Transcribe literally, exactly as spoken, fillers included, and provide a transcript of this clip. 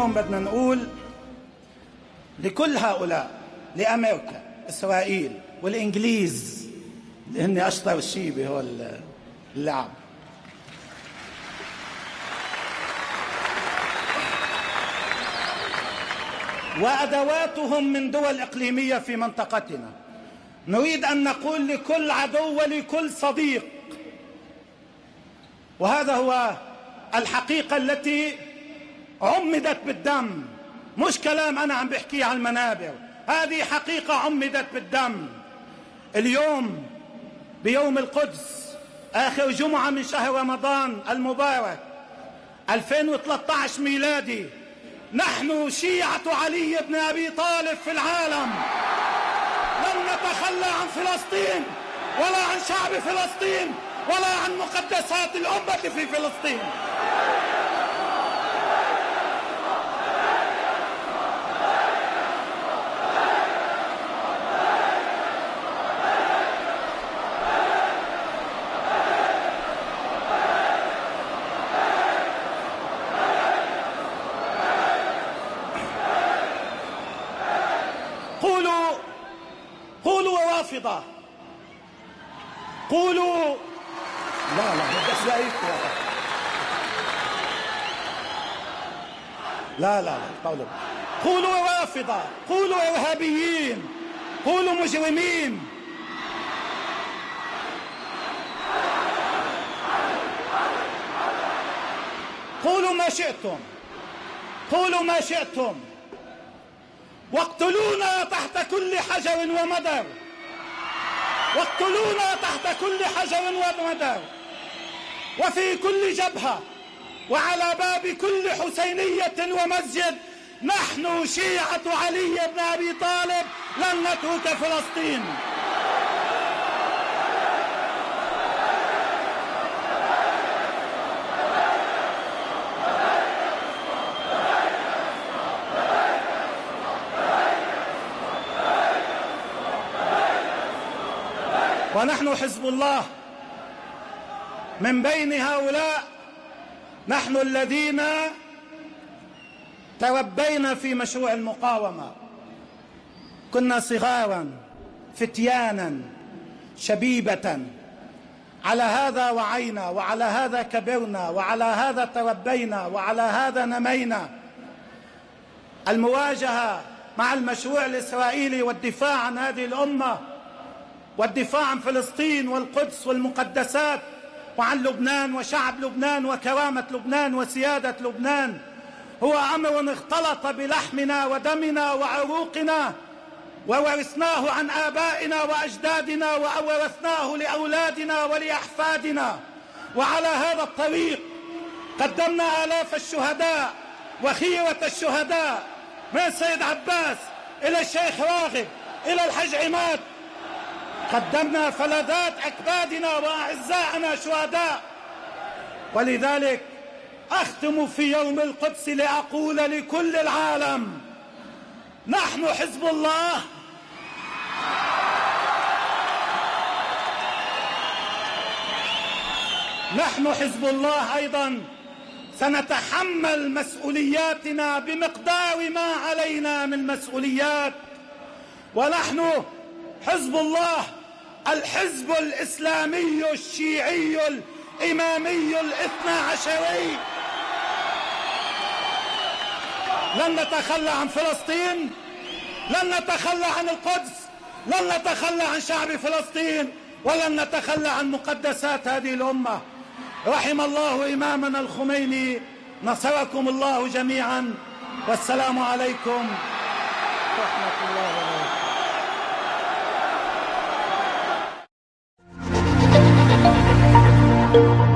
اليوم بدنا نقول لكل هؤلاء، لأمريكا، إسرائيل والإنجليز اللي هن أشطر شيء بهول اللعب، وأدواتهم من دول إقليمية في منطقتنا، نريد أن نقول لكل عدو ولكل صديق، وهذا هو الحقيقة التي عمدت بالدم، مش كلام أنا عم بحكيه على المنابر، هذه حقيقة عمدت بالدم. اليوم بيوم القدس، آخر جمعة من شهر رمضان المبارك ألفين وثلاثة عشر ميلادي، نحن شيعة علي بن أبي طالب في العالم لن نتخلى عن فلسطين ولا عن شعب فلسطين ولا عن مقدسات الأمة في فلسطين. قولوا قولوا رافضة، قولوا لا لا بدك لايك لا لا لا قولوا قولوا رافضة، قولوا إرهابيين، قولوا مجرمين. قولوا ما شئتم، قولوا ما شئتم، واقتلونا تحت كل حجر ومدر، واقتلونا تحت كل حجر ومدر، وفي كل جبهة وعلى باب كل حسينية ومسجد، نحن شيعة علي بن أبي طالب لن نترك فلسطين. ونحن حزب الله، من بين هؤلاء نحن الذين تربينا في مشروع المقاومة، كنا صغارا فتيانا شبيبة، على هذا وعينا وعلى هذا كبرنا وعلى هذا تربينا وعلى هذا نمينا. المواجهة مع المشروع الإسرائيلي والدفاع عن هذه الأمة والدفاع عن فلسطين والقدس والمقدسات وعن لبنان وشعب لبنان وكرامة لبنان وسيادة لبنان هو أمر اختلط بلحمنا ودمنا وعروقنا، وورثناه عن آبائنا وأجدادنا وورثناه لأولادنا ولأحفادنا. وعلى هذا الطريق قدمنا آلاف الشهداء وخيرة الشهداء، من سيد عباس إلى الشيخ راغب إلى الحج عماد، قدمنا فلذات أكبادنا وأعزائنا شهداء. ولذلك أختم في يوم القدس لأقول لكل العالم: نحن حزب الله، نحن حزب الله أيضا سنتحمل مسؤولياتنا بمقدار ما علينا من مسؤوليات. ونحن حزب الله الحزب الإسلامي الشيعي الإمامي الاثنى عشري، لن نتخلى عن فلسطين، لن نتخلى عن القدس، لن نتخلى عن شعب فلسطين، ولن نتخلى عن مقدسات هذه الأمة. رحم الله إمامنا الخميني، نصركم الله جميعا، والسلام عليكم ورحمة الله وبركاته.